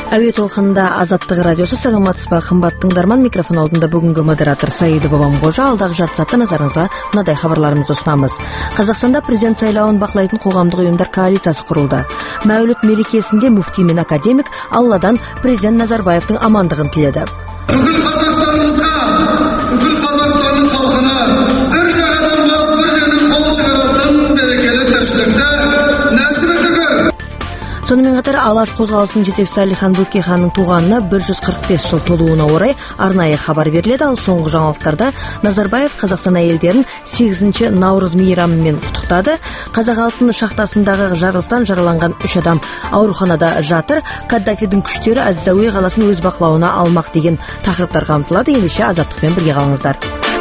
Әуе толқынында Азаттық радиосы. Саламатсызбы, қымбатты тыңдарман. Микрофон алдында бүгінгі модератор Саида Бабамғожа. Алдағы жарты сағатта назарыңызға мынадай хабарларымызды ұсынамыз. Қазақстанда президент сайлауын бақылайтын қоғамдық ұйымдар коалициясы құрылды. Мәуліт мерекесінде мүфти мен академик Алладан президент Назарбаевтың амандығын тіледі. Бүкіл Қазақстанымызға, бүкіл Қазақстанның халқына бір жағадан бас бір жерден қол шығаратын берекелі тіршілікті нәсіп етігір. Сонымен қатар Алаш қозғалысының жетекшісі Әлихан Бөкейханның туғанына 145 жыл толуына орай арнайы хабар беріледі. Ал соңғы жаңалықтарда Назарбаев Қазақстан әйелдерін 8 наурыз мейрамымен құттықтады. Қазақ алтын шахтасындағы жарылыстан жараланған 3 адам ауруханада жатыр. Каддафидің күштері Әз-Зауи қаласын өз бақылауына алмақ деген тақырыптар қамтылады. Ендеше Азаттықпен бірге қалыңыздар.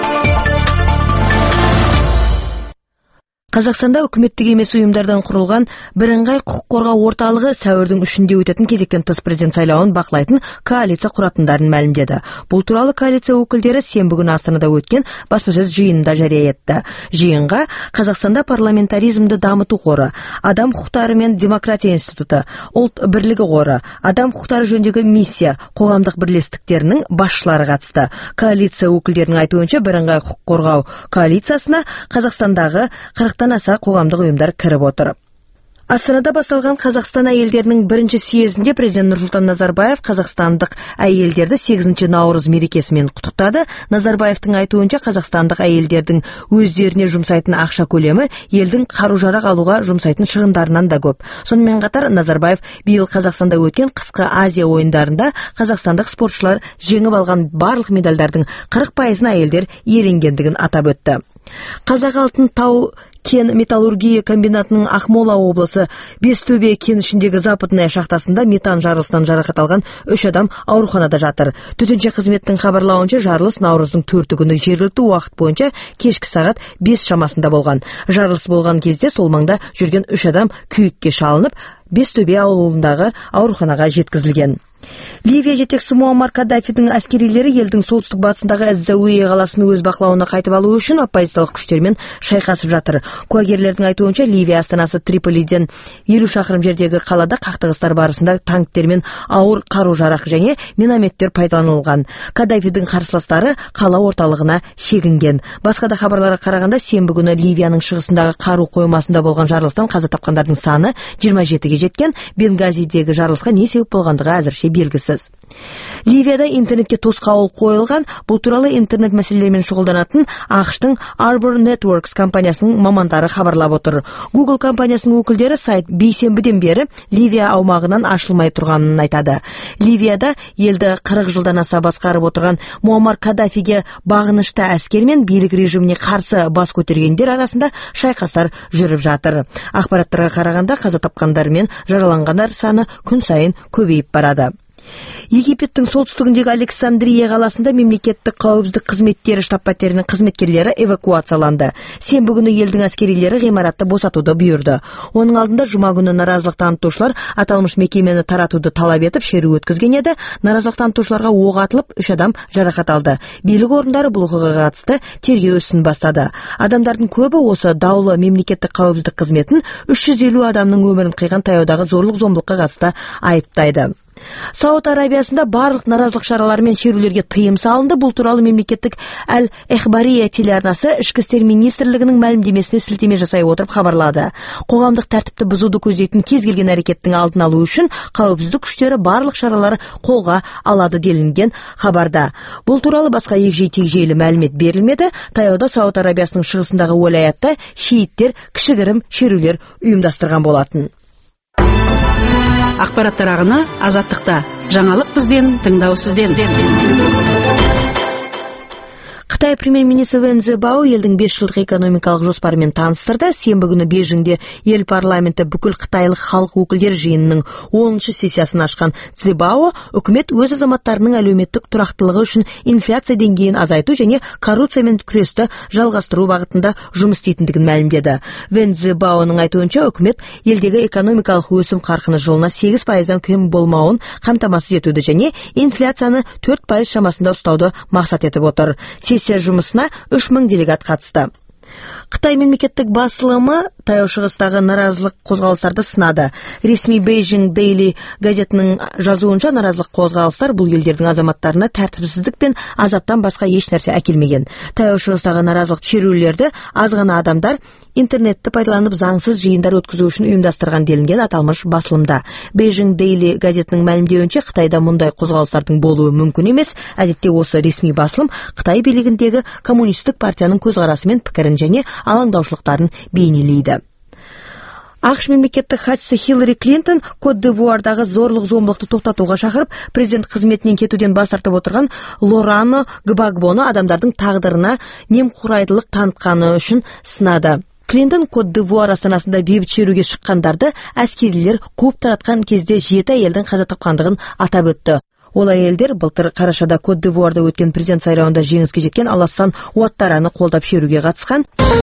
Қазақстанда үкіметтік емес ұйымдардан құрылған бірыңғай құқық қорғау орталығы сәуірдің 3-інде өтетін кезектен тыс президент сайлауын бақылайтын коалиция құратындарын мәлімдеді. Бұл туралы коалиция өкілдері сенбі күні Астанада өткен баспасөз жиынында жария етті. Жиынға Қазақстанда парламентаризмді дамыту қоры, адам құқықтары мен демократия институты, ұлт бірлігі қоры, адам құқықтары жөніндегі миссия, қоғамдық бірлестіктерінің басшылары қатысты. Коалиция өкілдерінің айтуынша бірыңғай құқық қорғау коалициясына Қазақстандағы 40-тан аса қоғамдық ұйымдар кіріп отыр. Астанада басталған Қазақстан әйелдерінің бірінші съезінде президент Нұрсұлтан Назарбаев қазақстандық әйелдерді 8 наурыз мерекесімен құттықтады. Назарбаевтың айтуынша қазақстандық әйелдердің өздеріне жұмсайтын ақша көлемі елдің қару-жарақ алуға жұмсайтын шығындарынан да көп. Сонымен қатар Назарбаев биыл Қазақстанда өткен қысқы Азия ойындарында қазақстандық спортшылар жеңіп алған барлық медальдардың 40%-ын әйелдер иеленгендігін атап өтті. Қазақ алтын тау кен металлургия комбинатының Ақмола облысы Бестөбе кенішіндегі западная шахтасында метан жарылыстан жарақат алған 3 адам ауруханада жатыр. Төтенше қызметтің хабарлауынша жарылыс наурыздың 4 күні жергілікті уақыт бойынша кешкі сағат 5 шамасында болған. Жарылыс болған кезде сол маңда жүрген 3 адам күйікке шалынып, Бестөбе ауылындағы ауруханаға жеткізілген. Ливия жетекшісі Муаммар Каддафидің әскерилері елдің солтүстік батысындағы Әз-Зауи қаласын өз бақылауына қайтып алу үшін оппозициялық күштермен шайқасып жатыр. Куәгерлердің айтуынша Ливия астанасы Триполиден 50 шақырым жердегі қалада қақтығыстар барысында танктер мен ауыр қару-жарақ және минометтер пайдаланылған. Каддафидің қарсыластары қала орталығына шегінген. Басқа да хабарларға қарағанда сенбі күні Ливияның шығысындағы қару қоймасында болған жарылыстан қаза тапқандардың саны 27-ге жеткен. Бенгазидегі жарылысқа не себеп болғандығы әзірше белгісіз. Ливияда интернетке тосқауыл қойылған. Бұл туралы интернет мәселелерімен шұғылданатын ақш-тың Arbor Networks компаниясының мамандары хабарлап отыр. Google компаниясының өкілдері сайт бейсенбіден бері Ливия аумағынан ашылмай тұрғанын айтады. Ливияда елді 40 жылдан аса басқарып отырған Муаммар Каддафиге бағынышты әскер мен билік режиміне қарсы бас көтергендер арасында шайқастар жүріп жатыр. Ақпараттарға қарағанда қаза тапқандар мен жараланғандар саны күн сайын көбейіп барады. Египеттің солтүстігіндегі Александрия қаласында мемлекеттік қауіпсіздік қызметтері штаб-пәтерінің қызметкерлері эвакуацияланды. Сенбі күні елдің әскерилері ғимаратты босатуды бұйырды. Оның алдында жұма күні наразылық танытушылар аталмыш мекемені таратуды талап етіп шеру өткізген еді. Наразылық танытушыларға оқ атылып 3 адам жарақат алды. Билік орындары бұл оқиғаға қатысты тергеу ісін бастады. Адамдардың көбі осы даулы мемлекеттік қауіпсіздік қызметін 350 адамның өмірін қиған таяудағы зорлық-зомбылыққа қатысты айыптайды. Сауд Арабиясында барлық наразылық шаралары мен шерулерге тыйым салынды. Бұл туралы мемлекеттік Әл-Эхбария телеарнасы ішкі істер министрлігінің мәлімдемесіне сілтеме жасай отырып хабарлады. Қоғамдық тәртіпті бұзуды көздейтін кез келген әрекеттің алдын алу үшін қауіпсіздік күштері барлық шаралары қолға алады делінген хабарда. Бұл туралы басқа егжей-тегжейлі мәлімет берілмеді. Таяуда Сауд Арабиясының шығысындағы уәлаятта шииттер кішігірім шерулер ұйымдастырған болатын. Ақпараттар ағыны Азаттықта. Жаңалық бізден, тыңдау сізден. Қытай премьер-министрі Вэн Цзэбао елдің 5 жылдық экономикалық жоспарымен таныстырды. Сенбі күні Бейжіңде ел парламенті бүкіл қытайлық халық өкілдері жиынының 10-шы сессиясын ашқан Цзэбао үкімет өз азаматтарының әлеуметтік тұрақтылығы үшін инфляция деңгейін азайту және коррупциямен күресті жалғастыру бағытында жұмыс істейтіндігін мәлімдеді. Вэн Цзэбаоның айтуынша үкімет елдегі экономикалық өсім қарқыны жылына 8%-дан кем болмауын қамтамасыз етуді және инфляцияны 4% шамасында ұстауды мақсат етіп отыр. Сессия жұмысына 3000 делегат қатысты. Қытай мемлекеттік басылымы таяу шығыстағы наразылық қозғалыстарды сынады. Ресми Beijing Daily газетінің жазуынша, наразылық қозғалыстар бұл елдердің азаматтарына тәртіпсіздік пен азаптан басқа еш нәрсе әкелмеген. Таяу шығыстағы наразылық шерулерді аз ғана адамдар интернетті пайдаланып заңсыз жиындар өткізу үшін ұйымдастырған делінген аталмыш басылымда. Beijing Daily газетінің мәлімдеуінше, Қытайда мұндай қозғалыстардың болуы мүмкін емес. Әдетте осы ресми басылым Қытай билігіндегі коммунистік партияның көзқарасы мен пікірін және алаңдаушылықтарын бейнелейді. ақш мемлекеттік хатшысы Хиллари Клинтон Кот-д'Ивуардағы зорлық-зомбылықты тоқтатуға шақырып, президент қызметінен кетуден бас тартып отырған Лорано Гбагбоны адамдардың тағдырына немқұрайдылық танытқаны үшін сынады. Клинтон Кот-д'Ивуар астанасында бейбіт шеруге шыққандарды әскерилер қуып таратқан кезде 7 әйелдің қаза тапқандығын атап өтті. Ол әйелдер былтыр қарашада Кот-д'Ивуарда өткен президент сайлауында жеңіске жеткен Аласан Уаттараны қолдап шеруге қатысқан.